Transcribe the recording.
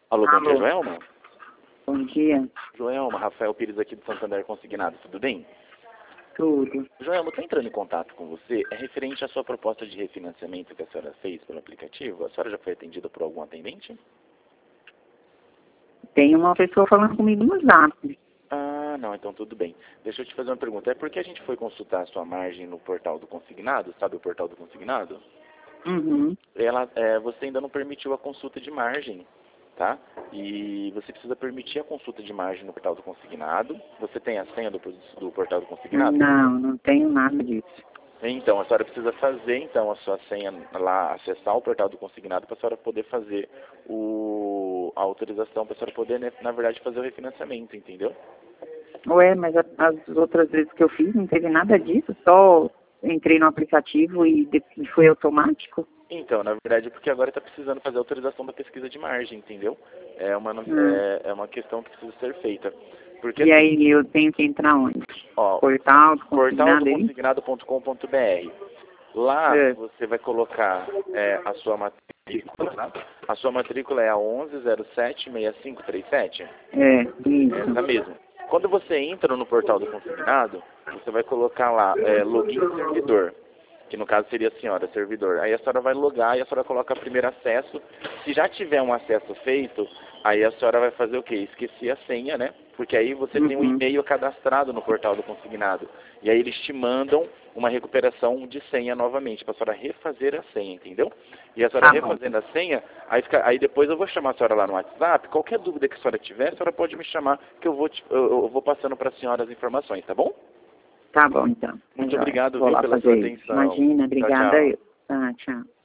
Alô, bom dia, Alô. Joelma? Bom dia. Joelma, Rafael Pires aqui do Santander Consignado, tudo bem? Tudo. Joelma, estou entrando em contato com você, é referente à sua proposta de refinanciamento que a senhora fez pelo aplicativo. A senhora já foi atendida por algum atendente? Tem uma pessoa falando comigo no Zap. Ah, não, então tudo bem. Deixa eu te fazer uma pergunta. É porque a gente foi consultar a sua margem no portal do consignado, sabe o portal do consignado? Uhum. Você ainda não permitiu a consulta de margem, tá? E você precisa permitir a consulta de margem no portal do consignado. Você tem a senha do portal do consignado? Não tenho nada disso. Então, a senhora precisa fazer, então, a sua senha lá, acessar o portal do consignado para a senhora poder fazer a autorização, para a senhora poder, né, na verdade, fazer o refinanciamento, entendeu? Ué, mas as outras vezes que eu fiz não teve nada disso, só entrei no aplicativo e foi automático. Então, na verdade, porque agora está precisando fazer a autorização da pesquisa de margem, entendeu? É uma questão que precisa ser feita. Porque, E assim, aí eu tenho que entrar onde? ó, Portal do consignado aí? portaldoconsignado.com.br. Lá É. você vai colocar a sua matrícula, tá? A sua matrícula é a 11076537. É, Essa isso. mesmo. Quando você entra no portal do consignado, você vai colocar lá login servidor, que no caso seria a senhora, servidor. Aí a senhora vai logar e a senhora coloca primeiro acesso. Se já tiver um acesso feito, aí a senhora vai fazer o quê? Esquecer a senha, né? Porque aí você tem um e-mail cadastrado no portal do consignado. E aí eles te mandam uma recuperação de senha novamente, para a senhora refazer a senha, entendeu? E a senhora Tá bom. refazendo a senha, aí depois eu vou chamar a senhora lá no WhatsApp. Qualquer dúvida que a senhora tiver, a senhora pode me chamar, que eu vou passando para a senhora as informações, tá bom? Tá bom, então. Muito Joia. obrigado, Vou viu, lá pela sua fazer isso. atenção. Imagina, Tchau, obrigada tchau. eu. Tá, tchau.